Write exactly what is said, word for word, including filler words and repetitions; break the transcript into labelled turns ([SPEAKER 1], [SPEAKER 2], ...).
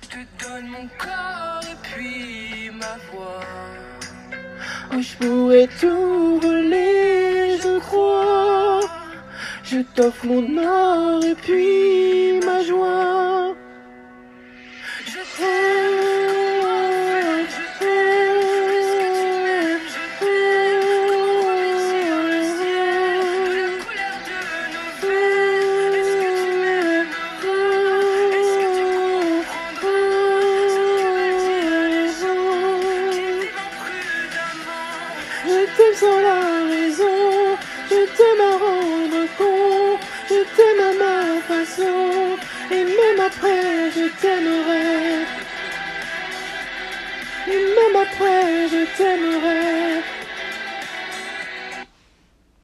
[SPEAKER 1] te donne mon corps et puis ma voix. Oh, je pourrais tout voler, je crois. Je t'offre mon or et puis ma joie. Je t'aime, je t'aime, je t'aime. Est-ce que tu m'aimes? La couleur de nos veines. Est-ce que tu m'aimes? Est-ce que tu comprendras ce que veulent dire les gens qui vivent prudemment? Je t'aime sans la raison. Je t'aime à rendre compte. Je t'aime à ma façon. Et même après je t'aimerai. Et même après je t'aimerai.